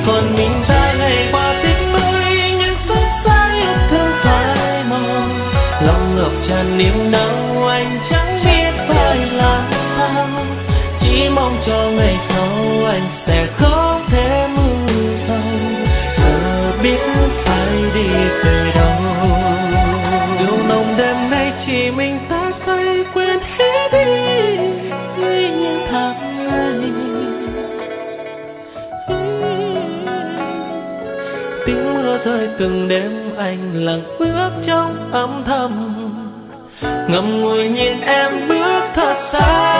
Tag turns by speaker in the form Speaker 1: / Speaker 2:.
Speaker 1: còn mình ta ngày qua tích mới những phút giây yêu thương phai màu. Lòng ngập tràn niềm đau anh chẳng biết phải làm sao, chỉ mong cho ngày sau anh sẽ không thể mưa sầu, giờ biết phải đi về đâu. Điều nồng đêm nay chỉ mình ta say quên hết đi những tháng ngày. Tiếng mưa rơi từng đêm anh lặng bước trong âm thầm, ngậm ngùi nhìn em bước thật xa.